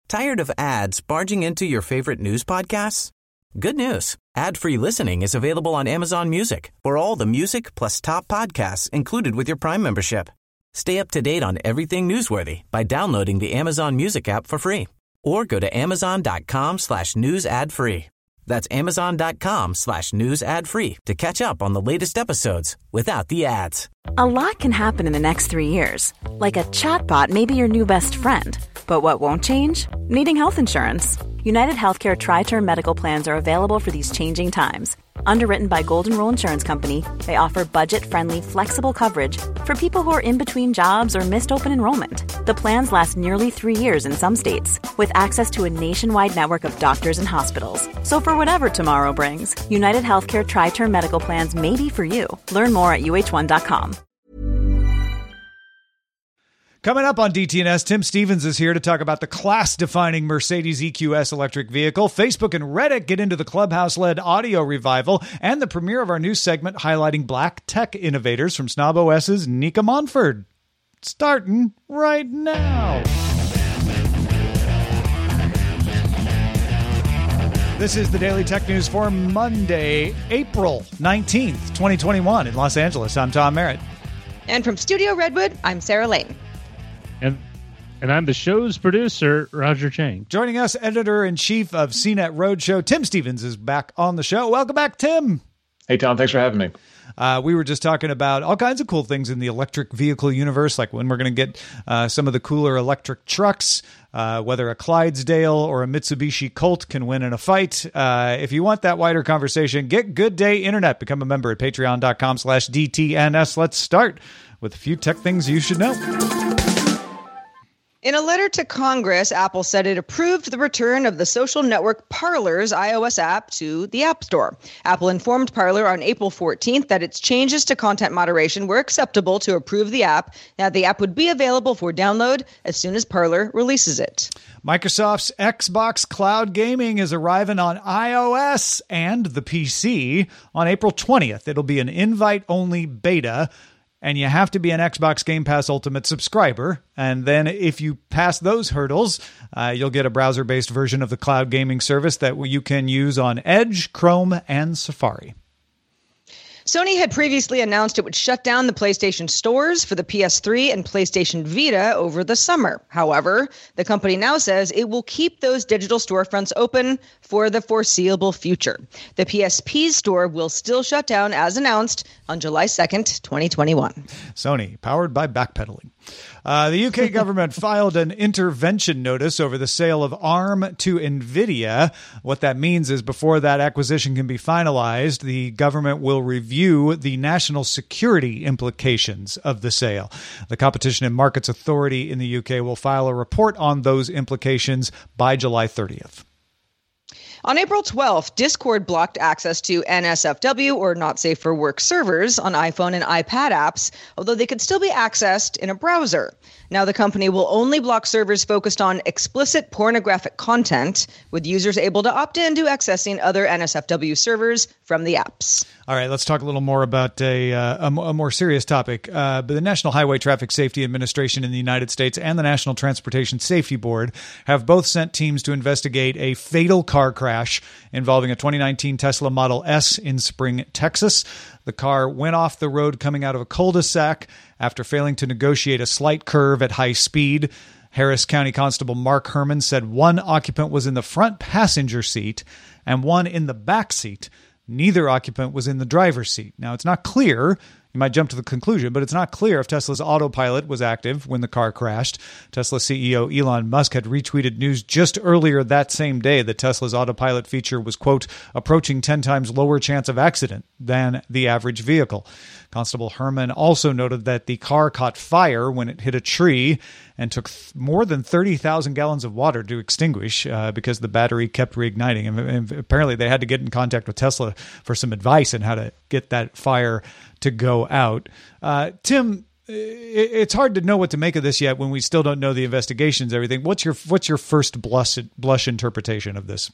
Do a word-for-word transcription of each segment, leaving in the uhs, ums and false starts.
Tired of ads barging into your favorite news podcasts? Good news. Ad-free listening is available on Amazon Music for all the music plus top podcasts included with your Prime membership. Stay up to date on everything newsworthy by downloading the Amazon Music app for free or go to amazon.com slash news ad free. That's amazon.com slash news ad free to catch up on the latest episodes without the ads. A lot can happen in the next three years. Like a chatbot may be your new best friend. But what won't change? Needing health insurance. United Healthcare Tri-Term Medical Plans are available for these changing times. Underwritten by Golden Rule Insurance Company, they offer budget-friendly, flexible coverage for people who are in between jobs or missed open enrollment. The plans last nearly three years in some states, with access to a nationwide network of doctors and hospitals. So for whatever tomorrow brings, United Healthcare Tri-Term Medical Plans may be for you. Learn more at U H one dot com. Coming up on D T N S, Tim Stevens is here to talk about the class-defining Mercedes E Q S electric vehicle. Facebook and Reddit get into the Clubhouse-led audio revival, and the premiere of our new segment highlighting black tech innovators from SnobOS's Nika Monford. Starting right now. This is the Daily Tech News for Monday, April nineteenth, twenty twenty-one in Los Angeles. I'm Tom Merritt. And from Studio Redwood, I'm Sarah Lane. And and I'm the show's producer, Roger Chang. Joining us, editor-in-chief of C net Roadshow, Tim Stevens is back on the show. Welcome back, Tim. Hey, Tom. Thanks for having me. Uh, we were just talking about all kinds of cool things in the electric vehicle universe, like when we're going to get uh, some of the cooler electric trucks, uh, whether a Clydesdale or a Mitsubishi Colt can win in a fight. Uh, if you want that wider conversation, get Good Day Internet. Become a member at patreon.com slash DTNS. Let's start with a few tech things you should know. In a letter to Congress, Apple said it approved the return of the social network Parler's iOS app to the App Store. Apple informed Parler on April fourteenth that its changes to content moderation were acceptable to approve the app. Now, the app would be available for download as soon as Parler releases it. Microsoft's Xbox Cloud Gaming is arriving on iOS and the P C on April twentieth. It'll be an invite-only beta, and you have to be an Xbox Game Pass Ultimate subscriber. And then if you pass those hurdles, uh, you'll get a browser-based version of the cloud gaming service that you can use on Edge, Chrome, and Safari. Sony had previously announced it would shut down the PlayStation stores for the P S three and PlayStation Vita over the summer. However, the company now says it will keep those digital storefronts open for the foreseeable future. The P S P store will still shut down as announced on July second, twenty twenty-one. Sony, powered by backpedaling. Uh, the U K government filed an intervention notice over the sale of ARM to NVIDIA. What that means is before that acquisition can be finalized, the government will review the national security implications of the sale. The Competition and Markets Authority in the U K will file a report on those implications by July thirtieth. On April twelfth, Discord blocked access to N S F W, or Not Safe for Work servers, on iPhone and iPad apps, although they could still be accessed in a browser. Now the company will only block servers focused on explicit pornographic content, with users able to opt in to accessing other N S F W servers from the apps. All right, let's talk a little more about a, uh, a, a more serious topic. Uh, but the National Highway Traffic Safety Administration in the United States and the National Transportation Safety Board have both sent teams to investigate a fatal car crash involving a twenty nineteen Tesla Model S in Spring, Texas. The car went off the road coming out of a cul-de-sac after failing to negotiate a slight curve at high speed. Harris County Constable Mark Herman said one occupant was in the front passenger seat and one in the back seat. Neither occupant was in the driver's seat. Now, it's not clear. You might jump to the conclusion, but it's not clear if Tesla's autopilot was active when the car crashed. Tesla C E O Elon Musk had retweeted news just earlier that same day that Tesla's autopilot feature was, quote, approaching ten times lower chance of accident than the average vehicle. Constable Herman also noted that the car caught fire when it hit a tree and took th- more than thirty thousand gallons of water to extinguish uh, because the battery kept reigniting. And, and apparently they had to get in contact with Tesla for some advice on how to get that fire to go out. Uh, Tim, it's hard to know what to make of this yet when we still don't know the investigations, everything. What's your what's your first blush, blush interpretation of this?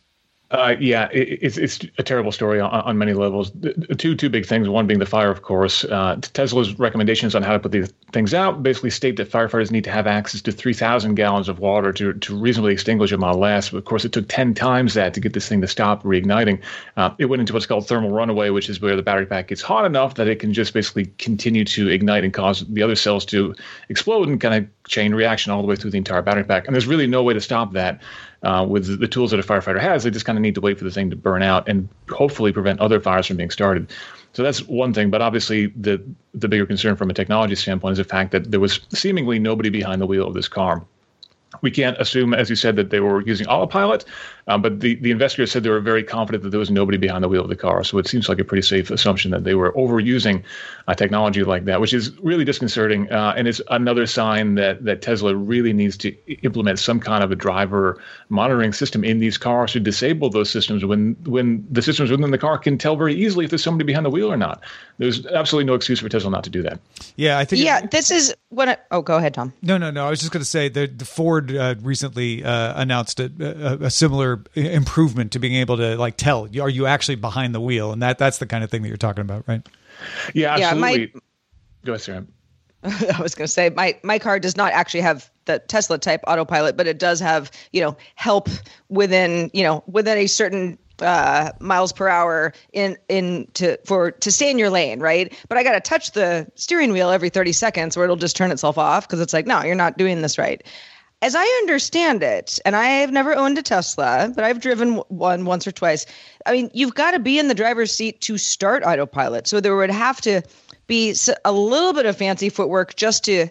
Uh, yeah, it, it's it's a terrible story on, on many levels. The, the two two big things. One being the fire, of course. Uh, Tesla's recommendations on how to put these things out basically state that firefighters need to have access to three thousand gallons of water to to reasonably extinguish a Model S. But of course, it took ten times that to get this thing to stop reigniting. Uh, it went into what's called thermal runaway, which is where the battery pack gets hot enough that it can just basically continue to ignite and cause the other cells to explode and kind of chain reaction all the way through the entire battery pack. And there's really no way to stop that. Uh, with the tools that a firefighter has, they just kind of need to wait for the thing to burn out and hopefully prevent other fires from being started. So that's one thing. But obviously, the the bigger concern from a technology standpoint is the fact that there was seemingly nobody behind the wheel of this car. We can't assume, as you said, that they were using autopilot, um, but the, the investigators said they were very confident that there was nobody behind the wheel of the car. So it seems like a pretty safe assumption that they were overusing uh, technology like that, which is really disconcerting. Uh, and it's another sign that, that Tesla really needs to implement some kind of a driver monitoring system in these cars to disable those systems when, when the systems within the car can tell very easily if there's somebody behind the wheel or not. There's absolutely no excuse for Tesla not to do that. Yeah, I think. Yeah, it, this is what. I, oh, go ahead, Tom. No, no, no. I was just going to say that the Ford uh, recently uh, announced a, a, a similar improvement to being able to like tell, are you actually behind the wheel? And that that's the kind of thing that you're talking about, right? Yeah, absolutely. Yeah, my, go ahead, Sarah. I was going to say my my car does not actually have the Tesla type autopilot, but it does have, you know, help within, you know, within a certain uh, miles per hour in in to for to stay in your lane, right? But I got to touch the steering wheel every thirty seconds, or it'll just turn itself off because it's like, no, you're not doing this right. As I understand it, and I have never owned a Tesla, but I've driven one once or twice. I mean, you've got to be in the driver's seat to start autopilot, so there would have to be a little bit of fancy footwork just to.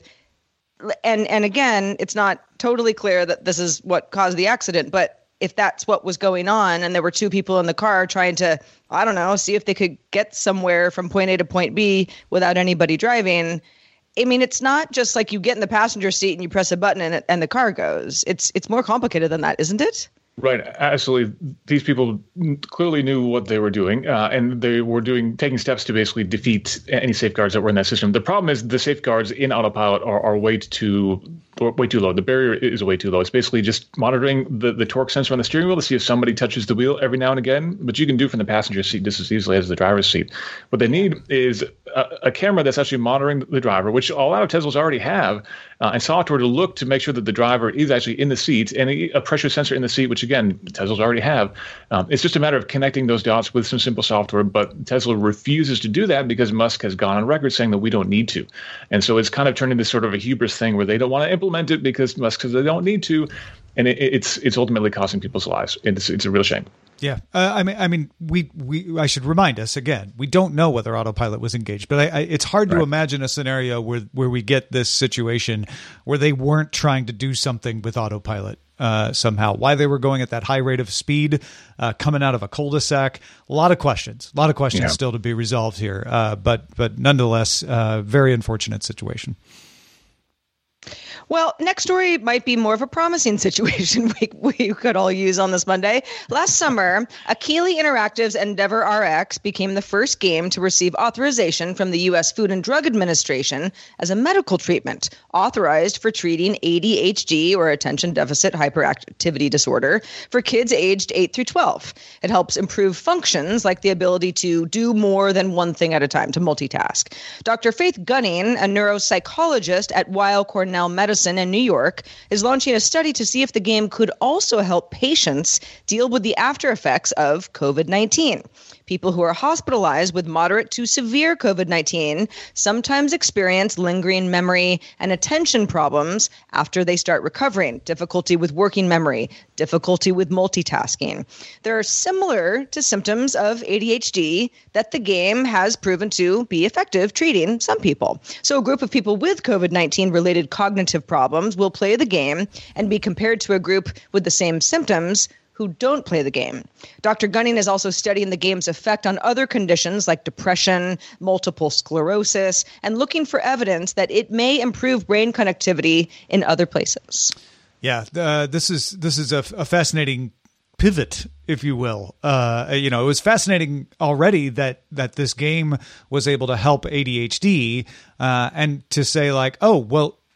And and again, it's not totally clear that this is what caused the accident, but if that's what was going on and there were two people in the car trying to, I don't know, see if they could get somewhere from point A to point B without anybody driving. I mean, it's not just like you get in the passenger seat and you press a button and it, and the car goes. It's it's more complicated than that, isn't it? Right. Absolutely. These people clearly knew what they were doing, uh, and they were doing taking steps to basically defeat any safeguards that were in that system. The problem is the safeguards in autopilot are, are way too way too low. The barrier is way too low. It's basically just monitoring the, the torque sensor on the steering wheel to see if somebody touches the wheel every now and again, but you can do from the passenger seat just as easily as the driver's seat. What they need is a, a camera that's actually monitoring the driver, which a lot of Teslas already have, uh, and software to look to make sure that the driver is actually in the seat, and a, a pressure sensor in the seat, which again, Teslas already have. Um, it's just a matter of connecting those dots with some simple software, but Tesla refuses to do that because Musk has gone on record saying that we don't need to. And so it's kind of turned into sort of a hubris thing where they don't want to implement it because Musk says they don't need to. And it, it's it's ultimately costing people's lives. It's it's a real shame. Yeah, uh, I mean, I mean, we, we I should remind us again. We don't know whether autopilot was engaged, but I, I, it's hard right. to imagine a scenario where where we get this situation where they weren't trying to do something with autopilot uh, somehow. Why they were going at that high rate of speed, uh, coming out of a cul-de-sac. A lot of questions. A lot of questions yeah. still to be resolved here. Uh, but but nonetheless, uh, very unfortunate situation. Well, next story might be more of a promising situation we, we could all use on this Monday. Last summer, Akili Interactive's Endeavor R X became the first game to receive authorization from the U S Food and Drug Administration as a medical treatment, authorized for treating A D H D, or attention deficit hyperactivity disorder, for kids aged eight through twelve. It helps improve functions like the ability to do more than one thing at a time, to multitask. Doctor Faith Gunning, a neuropsychologist at Weill Cornell Medicine in New York, is launching a study to see if the game could also help patients deal with the after effects of COVID nineteen. People who are hospitalized with moderate to severe COVID nineteen sometimes experience lingering memory and attention problems after they start recovering, difficulty with working memory, difficulty with multitasking. They're similar to symptoms of A D H D that the game has proven to be effective treating some people. So a group of people with COVID nineteen related cognitive problems will play the game and be compared to a group with the same symptoms who don't play the game. Doctor Gunning is also studying the game's effect on other conditions like depression, multiple sclerosis, and looking for evidence that it may improve brain connectivity in other places. Yeah, uh, this is this is a, a fascinating pivot, if you will. Uh, you know, it was fascinating already that that this game was able to help A D H D, uh, and to say like, oh, well,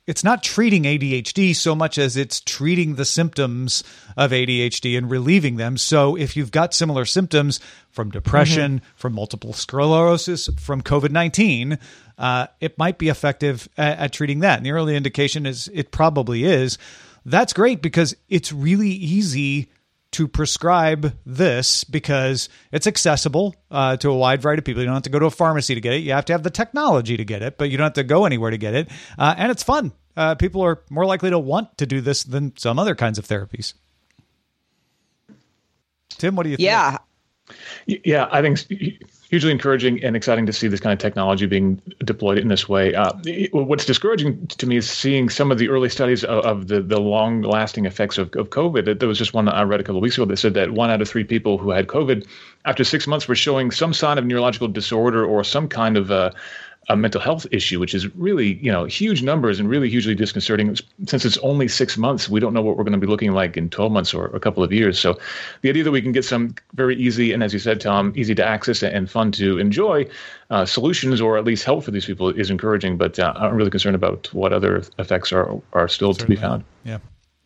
it's not treating A D H D so much as it's treating the symptoms of A D H D and relieving them. So if you've got similar symptoms from depression, mm-hmm. from multiple sclerosis, from COVID nineteen, uh, it might be effective at, at treating that. And the early indication is it probably is. That's great because it's really easy to prescribe this because it's accessible uh, to a wide variety of people. You don't have to go to a pharmacy to get it. You have to have the technology to get it, but you don't have to go anywhere to get it. Uh, and it's fun. Uh, people are more likely to want to do this than some other kinds of therapies. Tim, what do you think? Yeah. Yeah, I think it's hugely encouraging and exciting to see this kind of technology being deployed in this way. Uh, what's discouraging to me is seeing some of the early studies of, of the, the long-lasting effects of, of COVID. There was just one I read a couple of weeks ago that said that one out of three people who had COVID after six months were showing some sign of neurological disorder or some kind of uh, a mental health issue, which is really, you know, huge numbers and really hugely disconcerting. Since it's only six months, we don't know what we're going to be looking like in twelve months or a couple of years. So the idea that we can get some very easy and, as you said, Tom, easy to access and fun to enjoy uh, solutions or at least help for these people is encouraging. But uh, I'm really concerned about what other effects are, are still Certainly. to be found. Yeah.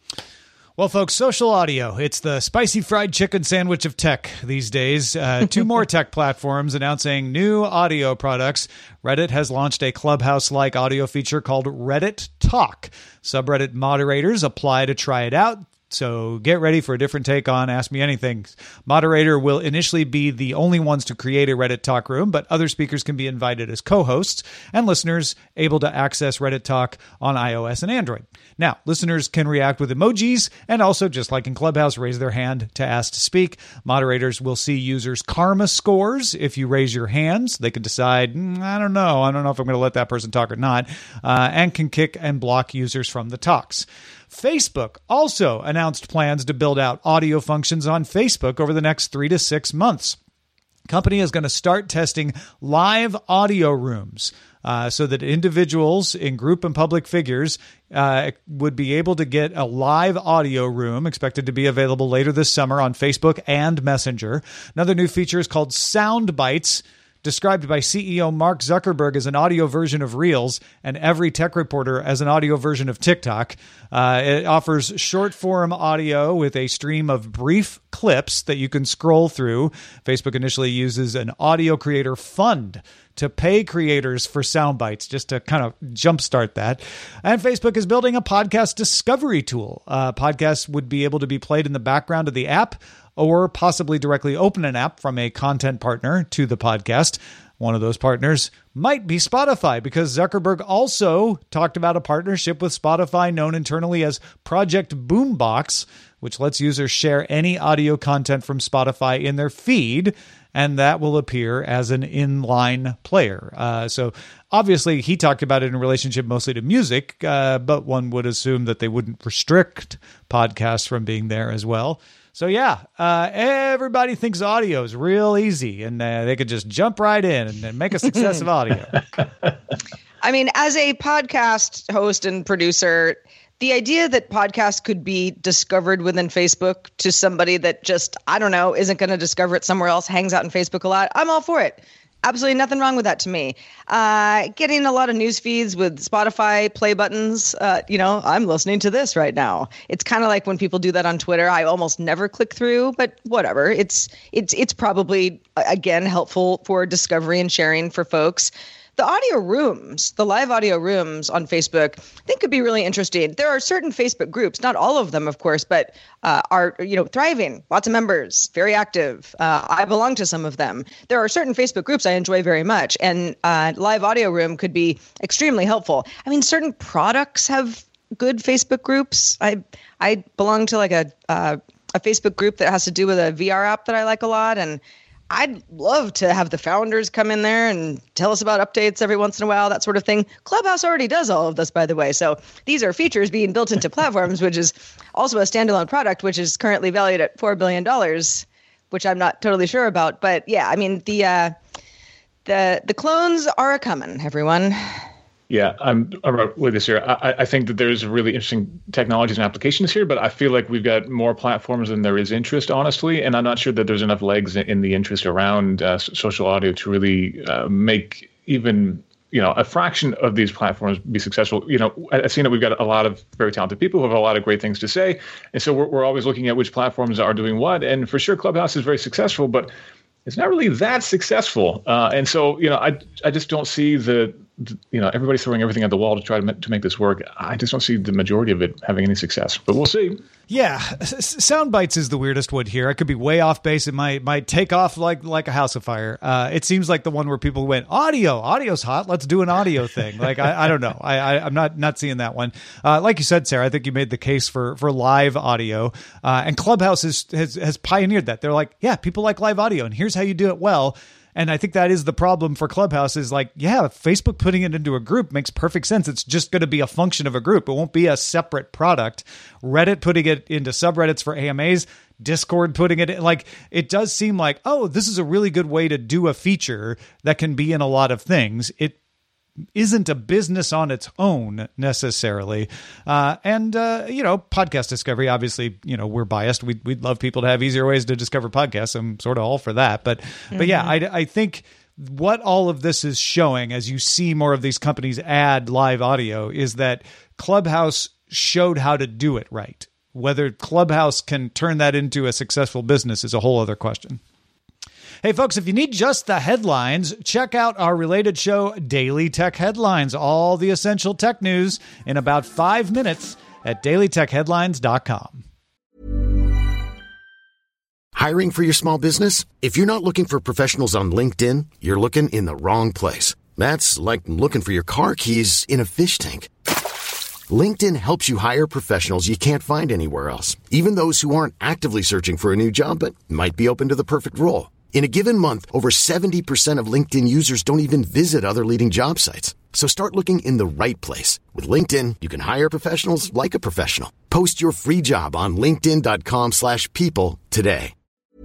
Well, folks, social audio. It's the spicy fried chicken sandwich of tech these days. Uh, two more tech platforms announcing new audio products. Reddit has launched a Clubhouse-like audio feature called Reddit Talk. Subreddit moderators apply to try it out. So get ready for a different take on Ask Me Anything. Moderator will initially be the only ones to create a Reddit Talk room, but other speakers can be invited as co-hosts and listeners able to access Reddit Talk on iOS and Android. Now, listeners can react with emojis and also, just like in Clubhouse, raise their hand to ask to speak. Moderators will see users' karma scores. If you raise your hands, they can decide, mm, I don't know, I don't know if I'm going to let that person talk or not, uh, and can kick and block users from the talks. Facebook also announced plans to build out audio functions on Facebook over the next three to six months. Company is going to start testing live audio rooms uh, so that individuals in group and public figures uh, would be able to get a live audio room expected to be available later this summer on Facebook and Messenger. Another new feature is called Sound Bites, described by C E O Mark Zuckerberg as an audio version of Reels and every tech reporter as an audio version of TikTok. Uh, it offers short-form audio with a stream of brief clips that you can scroll through. Facebook initially uses an audio creator fund to pay creators for sound bites, just to kind of jumpstart that. And Facebook is building a podcast discovery tool. Uh, podcasts would be able to be played in the background of the app, or possibly directly open an app from a content partner to the podcast. One of those partners might be Spotify, because Zuckerberg also talked about a partnership with Spotify known internally as Project Boombox, which lets users share any audio content from Spotify in their feed, and that will appear as an inline player. Uh, so obviously he talked about it in relationship mostly to music, uh, but one would assume that they wouldn't restrict podcasts from being there as well. So yeah, uh, everybody thinks audio is real easy, and uh, they could just jump right in and, and make a success of audio. I mean, as a podcast host and producer, the idea that podcasts could be discovered within Facebook to somebody that just, I don't know, isn't going to discover it somewhere else, hangs out in Facebook a lot, I'm all for it. Absolutely nothing wrong with that to me. Uh, getting a lot of news feeds with Spotify play buttons. Uh, you know, I'm listening to this right now. It's kind of like when people do that on Twitter. I almost never click through, but whatever. It's it's it's probably, again, helpful for discovery and sharing for folks. The audio rooms, the live audio rooms on Facebook, I think could be really interesting. There are certain Facebook groups, not all of them, of course, but uh, are, you know, thriving, lots of members, very active. Uh, I belong to some of them. There are certain Facebook groups I enjoy very much, and uh, live audio room could be extremely helpful. I mean, certain products have good Facebook groups. I I belong to like a uh, a Facebook group that has to do with a V R app that I like a lot, and I'd love to have the founders come in there and tell us about updates every once in a while, that sort of thing. Clubhouse already does all of this, by the way. So these are features being built into platforms, which is also a standalone product, which is currently valued at four billion dollars, which I'm not totally sure about. But yeah, I mean, the uh, the the clones are a-coming, everyone. Yeah, I'm, I'm with this here. I, I think that there's really interesting technologies and applications here, but I feel like we've got more platforms than there is interest, honestly. And I'm not sure that there's enough legs in the interest around uh, social audio to really uh, make even you know, a fraction of these platforms be successful. You know, I've seen that we've got a lot of very talented people who have a lot of great things to say. And so we're, we're always looking at which platforms are doing what. And for sure, Clubhouse is very successful, but it's not really that successful. Uh, and so, you know, I I just don't see the, the, you know, everybody's throwing everything at the wall to try to, ma- to make this work. I just don't see the majority of it having any success, but we'll see. Yeah, sound bites is the weirdest one here. I could be way off base. It might might take off like like a house of fire. Uh, it seems like the one where people went, audio, audio's hot. Let's do an audio thing. Like I, I don't know. I, I I'm not not seeing that one. Uh, like you said, Sarah, I think you made the case for for live audio. Uh, and Clubhouse is, has has pioneered that. They're like, yeah, people like live audio, and here's how you do it well. And I think that is the problem for Clubhouse is like, yeah, Facebook putting it into a group makes perfect sense. It's just going to be a function of a group. It won't be a separate product. Reddit putting it into subreddits for A M As, Discord putting it in, like, it does seem like, oh, this is a really good way to do a feature that can be in a lot of things. It isn't a business on its own necessarily. Uh, and, uh, you know, podcast discovery, obviously, you know, we're biased. We'd, we'd love people to have easier ways to discover podcasts. I'm sort of all for that. But, mm-hmm. but yeah, I, I think what all of this is showing as you see more of these companies add live audio is that Clubhouse showed how to do it right. Whether Clubhouse can turn that into a successful business is a whole other question. Hey, folks, if you need just the headlines, check out our related show, Daily Tech Headlines, all the essential tech news in about five minutes at daily tech headlines dot com. Hiring for your small business? If you're not looking for professionals on LinkedIn, you're looking in the wrong place. That's like looking for your car keys in a fish tank. LinkedIn helps you hire professionals you can't find anywhere else, even those who aren't actively searching for a new job but might be open to the perfect role. In a given month, over seventy percent of LinkedIn users don't even visit other leading job sites. So start looking in the right place. With LinkedIn, you can hire professionals like a professional. Post your free job on linkedin dot com slash people today.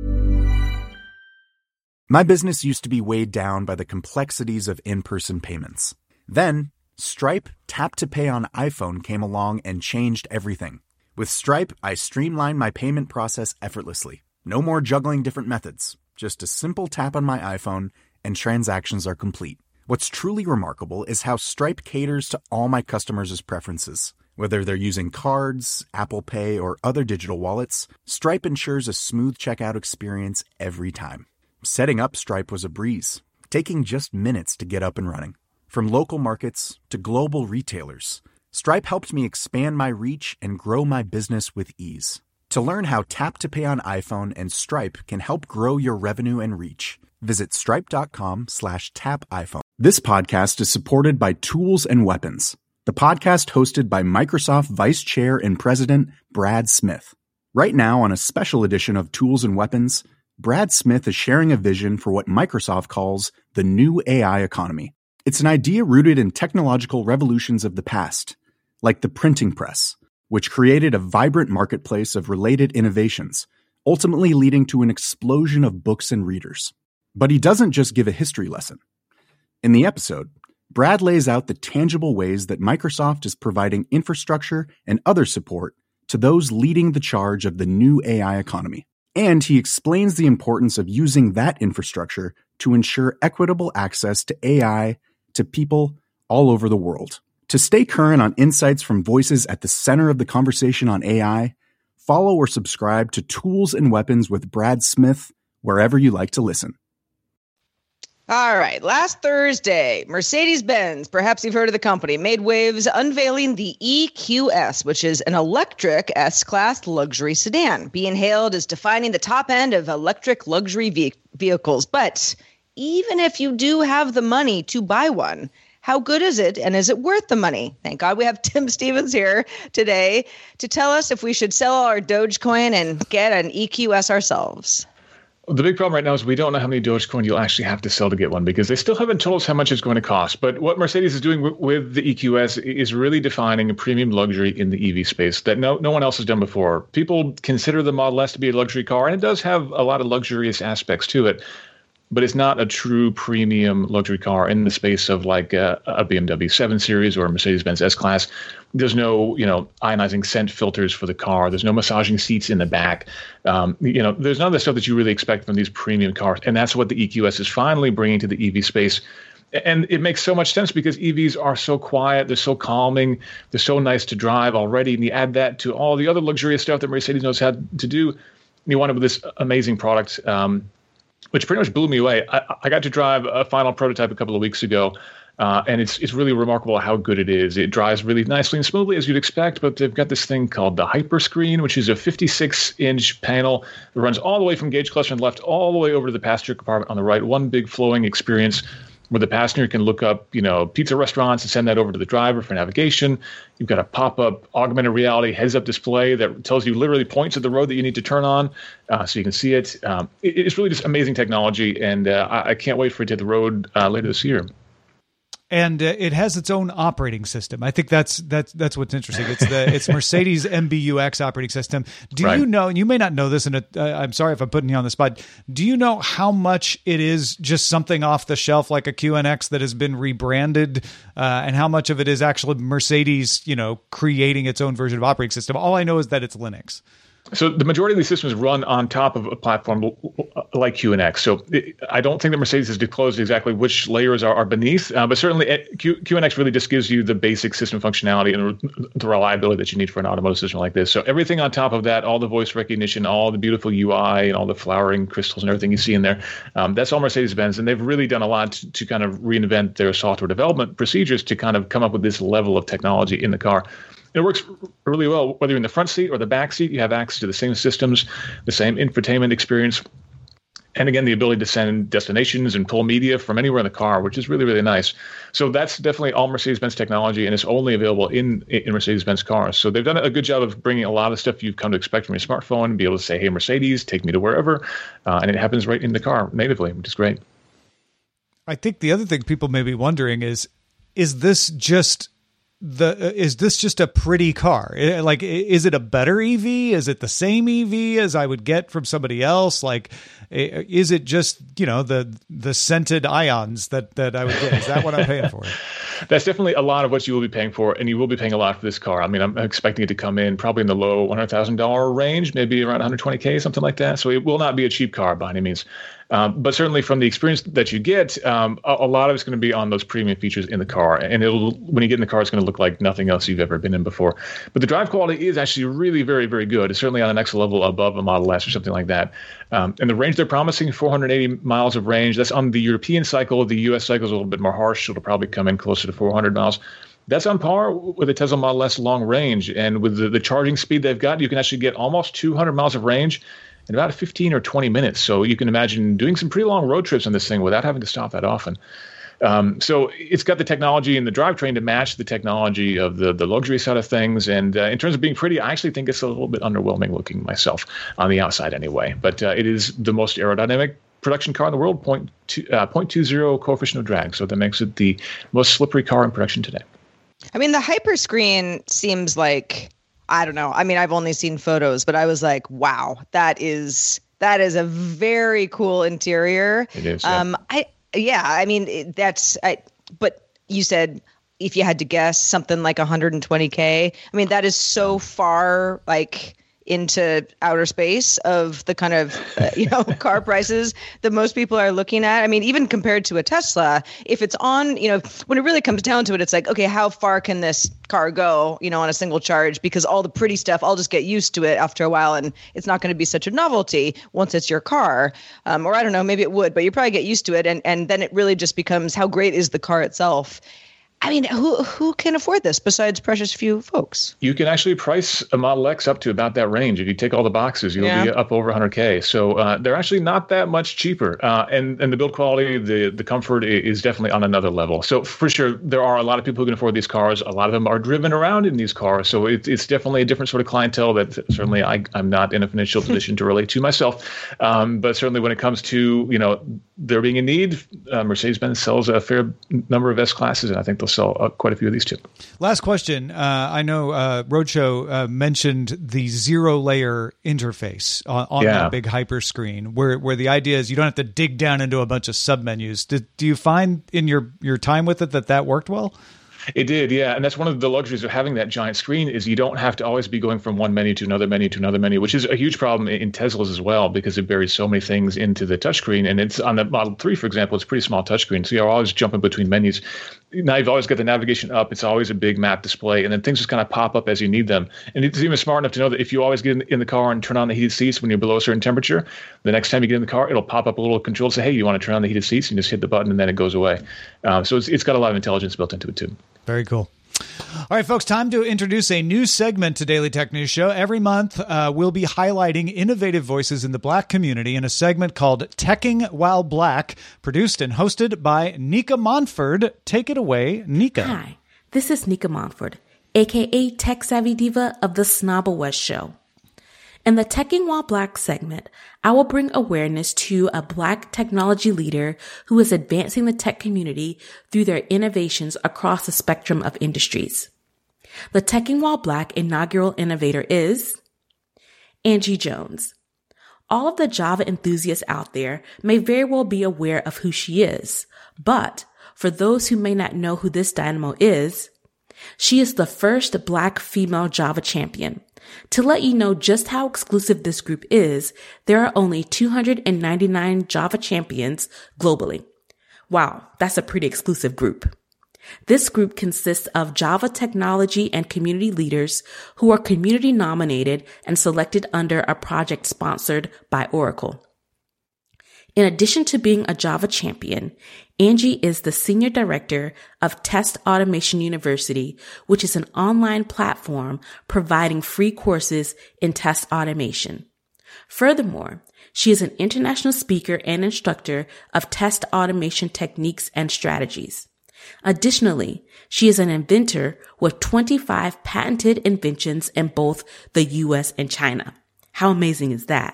My business used to be weighed down by the complexities of in-person payments. Then, Stripe Tap to Pay on iPhone came along and changed everything. With Stripe, I streamlined my payment process effortlessly. No more juggling different methods. Just a simple tap on my iPhone and transactions are complete. What's truly remarkable is how Stripe caters to all my customers' preferences. Whether they're using cards, Apple Pay, or other digital wallets, Stripe ensures a smooth checkout experience every time. Setting up Stripe was a breeze, taking just minutes to get up and running. From local markets to global retailers, Stripe helped me expand my reach and grow my business with ease. To learn how Tap to Pay on iPhone and Stripe can help grow your revenue and reach, visit stripe.com slash tap iPhone. This podcast is supported by Tools and Weapons, the podcast hosted by Microsoft Vice Chair and President Brad Smith. Right now, on a special edition of Tools and Weapons, Brad Smith is sharing a vision for what Microsoft calls the new A I economy. It's an idea rooted in technological revolutions of the past, like the printing press, which created a vibrant marketplace of related innovations, ultimately leading to an explosion of books and readers. But he doesn't just give a history lesson. In the episode, Brad lays out the tangible ways that Microsoft is providing infrastructure and other support to those leading the charge of the new A I economy. And he explains the importance of using that infrastructure to ensure equitable access to A I to people all over the world. To stay current on insights from voices at the center of the conversation on A I, follow or subscribe to Tools and Weapons with Brad Smith wherever you like to listen. All right. Last Thursday, Mercedes-Benz, perhaps you've heard of the company, made waves unveiling the E Q S, which is an electric S-Class luxury sedan, being hailed as defining the top end of electric luxury ve- vehicles. But even if you do have the money to buy one, how good is it, and is it worth the money? Thank God we have Tim Stevens here today to tell us if we should sell our Dogecoin and get an E Q S ourselves. The big problem right now is we don't know how many Dogecoin you'll actually have to sell to get one because they still haven't told us how much it's going to cost. But what Mercedes is doing w- with the E Q S is really defining a premium luxury in the E V space that no no one else has done before. People consider the Model S to be a luxury car, and it does have a lot of luxurious aspects to it. But it's not a true premium luxury car in the space of like a, a B M W seven Series or a Mercedes-Benz S-Class. There's no, you know, ionizing scent filters for the car. There's no massaging seats in the back. Um, you know, there's none of the stuff that you really expect from these premium cars. And that's what the E Q S is finally bringing to the E V space. And it makes so much sense because E Vs are so quiet, they're so calming, they're so nice to drive already. And you add that to all the other luxurious stuff that Mercedes knows how to do. And you wind up with this amazing product, um, which pretty much blew me away. I, I got to drive a final prototype a couple of weeks ago. Uh, and it's it's really remarkable how good it is. It drives really nicely and smoothly as you'd expect, but they've got this thing called the Hyperscreen, which is a fifty-six inch panel that runs all the way from gauge cluster on the left all the way over to the passenger compartment on the right. One big flowing experience where the passenger can look up, you know, pizza restaurants and send that over to the driver for navigation. You've got a pop-up augmented reality heads-up display that tells you literally points of the road that you need to turn on, uh, so you can see it. Um, it. It's really just amazing technology, and uh, I, I can't wait for it to hit the road uh, later this year. And uh, it has its own operating system. I think that's that's that's what's interesting. It's the it's Mercedes M B U X operating system. Do right. you know? And you may not know this, and uh, I'm sorry if I'm putting you on the spot. Do you know how much it is just something off the shelf like a Q N X that has been rebranded, uh, and how much of it is actually Mercedes, you know, creating its own version of operating system? All I know is that it's Linux. So the majority of these systems run on top of a platform like Q N X. So it, I don't think that Mercedes has disclosed exactly which layers are, are beneath, uh, but certainly Q, QNX really just gives you the basic system functionality and the reliability that you need for an automotive system like this. So everything on top of that, all the voice recognition, all the beautiful U I and all the flowering crystals and everything you see in there, um, that's all Mercedes-Benz. And they've really done a lot to, to kind of reinvent their software development procedures to kind of come up with this level of technology in the car. It works really well, whether you're in the front seat or the back seat. You have access to the same systems, the same infotainment experience, and again, the ability to send destinations and pull media from anywhere in the car, which is really, really nice. So that's definitely all Mercedes-Benz technology, and it's only available in in Mercedes-Benz cars. So they've done a good job of bringing a lot of stuff you've come to expect from your smartphone and be able to say, hey, Mercedes, take me to wherever, uh, and it happens right in the car natively, which is great. I think the other thing people may be wondering is, is this just... The is this just a pretty car? Like, is it a better E V? Is it the same E V as I would get from somebody else? Like, is it just, you know, the the scented ions that that I would get? Is that what I'm paying for? That's definitely a lot of what you will be paying for, and you will be paying a lot for this car. I mean, I'm expecting it to come in probably in the low one hundred thousand dollars range, maybe around one hundred twenty thousand, something like that. So it will not be a cheap car by any means. Um, but certainly from the experience that you get, um, a, a lot of it's going to be on those premium features in the car. And it'll when you get in the car, it's going to look like nothing else you've ever been in before. But the drive quality is actually really, very, very good. It's certainly on the next level above a Model S or something like that. Um, and the range they're promising, four hundred eighty miles of range. That's on the European cycle. The U S cycle is a little bit more harsh. It'll probably come in closer to four hundred miles. That's on par with the Tesla Model S long range. And with the, the charging speed they've got, you can actually get almost two hundred miles of range in about fifteen or twenty minutes. So you can imagine doing some pretty long road trips on this thing without having to stop that often. Um, so it's got the technology and the drivetrain to match the technology of the, the luxury side of things. And uh, in terms of being pretty, I actually think it's a little bit underwhelming looking myself on the outside anyway. But uh, it is the most aerodynamic production car in the world, point two, uh, point two zero coefficient of drag. So that makes it the most slippery car in production today. I mean, the Hyperscreen seems like, I don't know. I mean, I've only seen photos, but I was like, wow, that is that is a very cool interior. It is. Yeah. Um, I yeah, I mean, it, that's. I, but you said if you had to guess something like one hundred twenty K. I mean, that is so far like into outer space of the kind of uh, you know car prices that most people are looking at. I mean, even compared to a Tesla, if it's on, you know, when it really comes down to it, it's like, okay, how far can this car go, you know, on a single charge? Because all the pretty stuff, I'll just get used to it after a while, and it's not going to be such a novelty once it's your car. Um, or I don't know, maybe it would, but you probably get used to it, and and then it really just becomes how great is the car itself. I mean, who who can afford this besides precious few folks? You can actually price a Model X up to about that range. If you take all the boxes, you'll yeah. be up over one hundred K. So uh, they're actually not that much cheaper. Uh, and, and the build quality, the, the comfort is definitely on another level. So for sure, there are a lot of people who can afford these cars. A lot of them are driven around in these cars. So it, it's definitely a different sort of clientele that certainly I, I'm not in a financial position to relate to myself. Um, but certainly when it comes to, you know, there being a need, uh, Mercedes-Benz sells a fair number of S-classes, and I think they'll sell uh, quite a few of these too. Last question. Uh, I know uh, Roadshow uh, mentioned the zero-layer interface on, on yeah. that big hyper screen, where where the idea is you don't have to dig down into a bunch of submenus. Do, do you find in your, your time with it that that worked well? It did, yeah. And that's one of the luxuries of having that giant screen is you don't have to always be going from one menu to another menu to another menu, which is a huge problem in Teslas as well because it buries so many things into the touchscreen. And it's on the Model three, for example, it's a pretty small touchscreen. So you're always jumping between menus. Now you've always got the navigation up. It's always a big map display. And then things just kind of pop up as you need them. And it's even smart enough to know that if you always get in, in the car and turn on the heated seats when you're below a certain temperature, the next time you get in the car, it'll pop up a little control to say, hey, you want to turn on the heated seats? And you just hit the button and then it goes away. Um, so it's, it's got a lot of intelligence built into it too. Very cool. All right, folks, time to introduce a new segment to Daily Tech News Show. Every month, uh, we'll be highlighting innovative voices in the Black community in a segment called Teching While Black, produced and hosted by Nika Monford. Take it away, Nika. Hi, this is Nika Monford, a k a. Tech Savvy Diva of the Snobble West Show. In the Teching While Black segment, I will bring awareness to a Black technology leader who is advancing the tech community through their innovations across the spectrum of industries. The Teching While Black inaugural innovator is Angie Jones. All of the Java enthusiasts out there may very well be aware of who she is, but for those who may not know who this dynamo is, she is the first Black female Java champion. To let you know just how exclusive this group is, there are only two hundred ninety-nine Java champions globally. Wow, that's a pretty exclusive group. This group consists of Java technology and community leaders who are community nominated and selected under a project sponsored by Oracle. In addition to being a Java champion, Angie is the Senior Director of Test Automation University, which is an online platform providing free courses in test automation. Furthermore, she is an international speaker and instructor of test automation techniques and strategies. Additionally, she is an inventor with twenty-five patented inventions in both the U S and China. How amazing is that?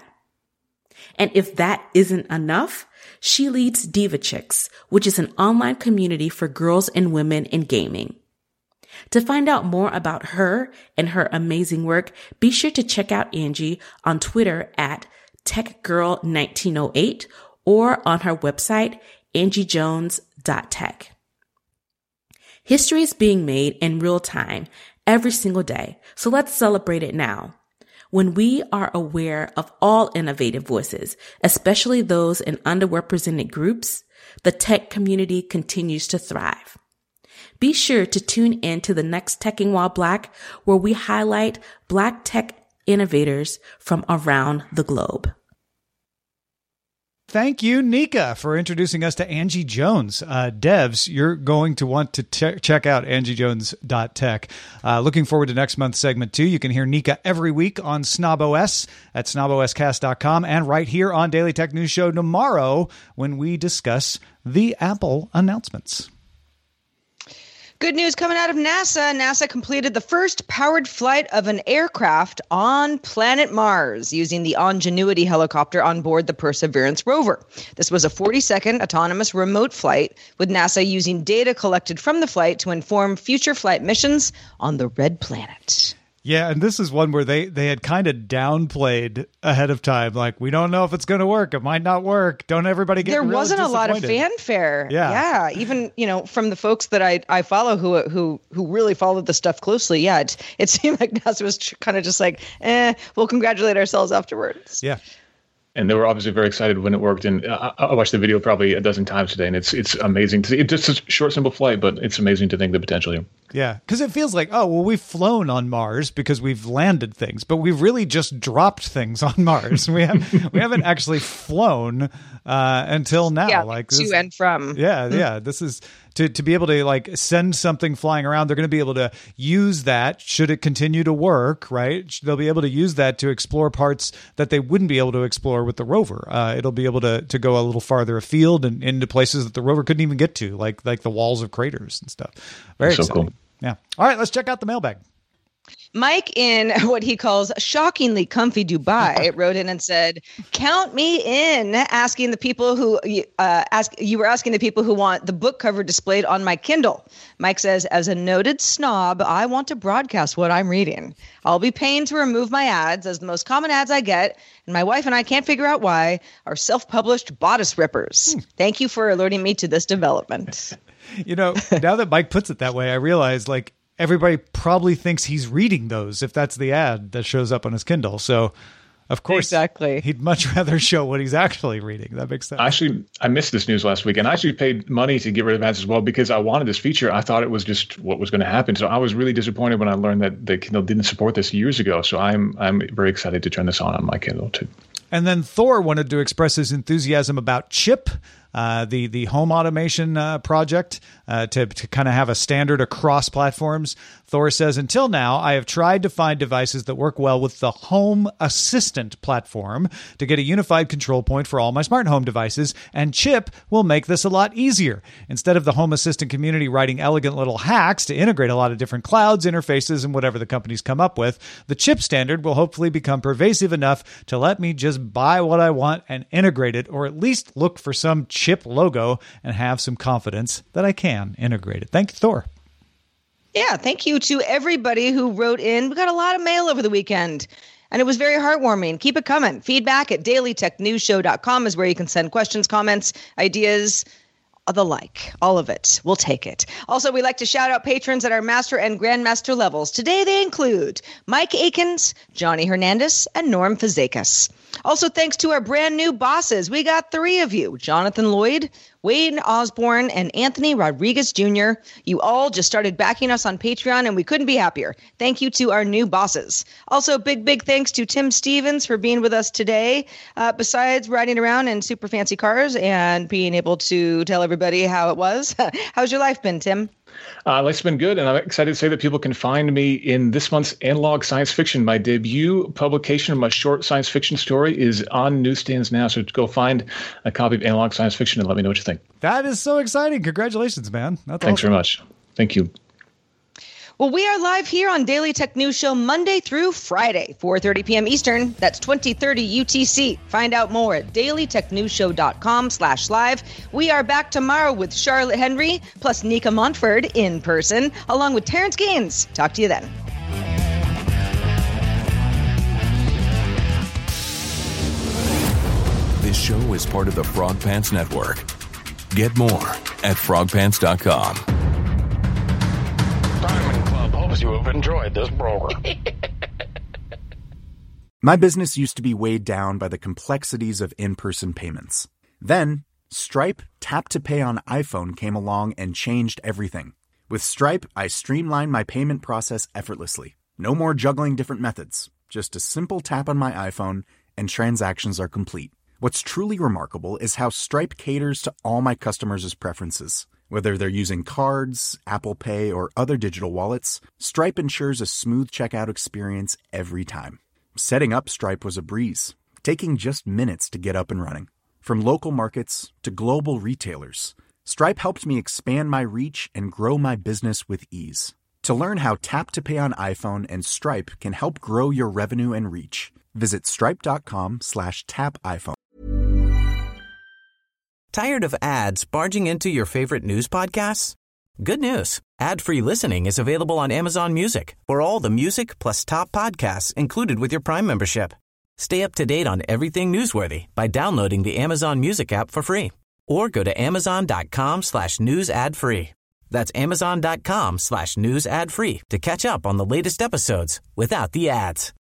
And if that isn't enough, she leads Diva Chicks, which is an online community for girls and women in gaming. To find out more about her and her amazing work, be sure to check out Angie on Twitter at tech girl nineteen oh eight or on her website, angie jones dot tech. History is being made in real time every single day, so let's celebrate it now. When we are aware of all innovative voices, especially those in underrepresented groups, the tech community continues to thrive. Be sure to tune in to the next Teching While Black, where we highlight Black tech innovators from around the globe. Thank you, Nika, for introducing us to Angie Jones. Uh, devs, you're going to want to te- check out angie jones dot tech. Uh, looking forward to next month's segment, too. You can hear Nika every week on SnobOS at snob o s cast dot com and right here on Daily Tech News Show tomorrow when we discuss the Apple announcements. Good news coming out of NASA. NASA completed the first powered flight of an aircraft on planet Mars using the Ingenuity helicopter on board the Perseverance rover. This was a forty-second autonomous remote flight, with NASA using data collected from the flight to inform future flight missions on the Red Planet. Yeah, and this is one where they, they had kind of downplayed ahead of time. Like, we don't know if it's going to work. It might not work. Don't everybody get There really wasn't a lot of disappointed. fanfare. Yeah. Yeah. Even, you know, from the folks that I, I follow who who who really followed the stuff closely. Yeah, it, it seemed like NASA was tr- kind of just like, eh, we'll congratulate ourselves afterwards. Yeah. And they were obviously very excited when it worked. And I, I watched the video probably a dozen times today, and it's it's amazing to see. It's just a short, simple flight, but it's amazing to think the potential here. Yeah, because it feels like, oh, well, we've flown on Mars because we've landed things, but we've really just dropped things on Mars. We have we haven't actually flown uh, until now. Yeah, like to this, and from. Yeah, yeah. This is to to be able to like send something flying around. They're going to be able to use that should it continue to work. Right? They'll be able to use that to explore parts that they wouldn't be able to explore with the rover. Uh, it'll be able to to go a little farther afield and into places that the rover couldn't even get to, like like the walls of craters and stuff. Very so exciting. Cool. Yeah. All right, let's check out the mailbag. Mike, in what he calls shockingly comfy Dubai, wrote in and said, "Count me in." Asking the people who uh, ask you were asking the people who want the book cover displayed on my Kindle. Mike says, "As a noted snob, I want to broadcast what I'm reading. I'll be paying to remove my ads, as the most common ads I get, and my wife and I can't figure out why, are self-published bodice rippers. Hmm. Thank you for alerting me to this development." You know, now that Mike puts it that way, I realize like everybody probably thinks he's reading those if that's the ad that shows up on his Kindle. So, of course, exactly. he'd much rather show what he's actually reading. That makes sense. Actually, I missed this news last week, and I actually paid money to get rid of ads as well because I wanted this feature. I thought it was just what was going to happen. So I was really disappointed when I learned that the Kindle didn't support this years ago. So I'm I'm very excited to turn this on on my Kindle too. And then Thor wanted to express his enthusiasm about Chip, uh, the the home automation uh, project, uh, to to kind of have a standard across platforms. Thor says, until now, I have tried to find devices that work well with the Home Assistant platform to get a unified control point for all my smart home devices, and Chip will make this a lot easier. Instead of the Home Assistant community writing elegant little hacks to integrate a lot of different clouds, interfaces, and whatever the companies come up with, the Chip standard will hopefully become pervasive enough to let me just buy what I want and integrate it, or at least look for some Chip logo and have some confidence that I can integrate it. Thank you, Thor. Yeah, thank you to everybody who wrote in. We got a lot of mail over the weekend, and it was very heartwarming. Keep it coming. Feedback at daily tech news show dot com is where you can send questions, comments, ideas, the like. All of it. We'll take it. Also, we like to shout out patrons at our master and grandmaster levels. Today, they include Mike Akins, Johnny Hernandez, and Norm Fazekas. Also, thanks to our brand new bosses. We got three of you, Jonathan Lloyd, Wade Osborne, and Anthony Rodriguez Junior You all just started backing us on Patreon, and we couldn't be happier. Thank you to our new bosses. Also, big, big thanks to Tim Stevens for being with us today. Uh, besides riding around in super fancy cars and being able to tell everybody how it was, how's your life been, Tim? Uh, life's been good, and I'm excited to say that people can find me in this month's Analog Science Fiction. My debut publication of my short science fiction story is on newsstands now, so go find a copy of Analog Science Fiction and let me know what you think. That is so exciting. Congratulations, man. That's Thanks awesome. very much. Thank you. Well, we are live here on Daily Tech News Show Monday through Friday, four thirty p.m. Eastern. That's twenty thirty U T C. Find out more at daily tech news show dot com slash live. We are back tomorrow with Charlotte Henry plus Nika Montford in person, along with Terrence Gaines. Talk to you then. This show is part of the Frog Pants Network. Get more at frog pants dot com. You have enjoyed this program. My business used to be weighed down by the complexities of in-person payments. Then, Stripe Tap to Pay on iPhone came along and changed everything. With Stripe, I streamlined my payment process effortlessly. No more juggling different methods. Just a simple tap on my iPhone and transactions are complete. What's truly remarkable is how Stripe caters to all my customers' preferences. Whether they're using cards, Apple Pay, or other digital wallets, Stripe ensures a smooth checkout experience every time. Setting up Stripe was a breeze, taking just minutes to get up and running. From local markets to global retailers, Stripe helped me expand my reach and grow my business with ease. To learn how Tap to Pay on iPhone and Stripe can help grow your revenue and reach, visit stripe.com slash tap iPhone. Tired of ads barging into your favorite news podcasts? Good news. Ad-free listening is available on Amazon Music for all the music plus top podcasts included with your Prime membership. Stay up to date on everything newsworthy by downloading the Amazon Music app for free or go to amazon.com slash news ad free. That's amazon.com slash news ad free to catch up on the latest episodes without the ads.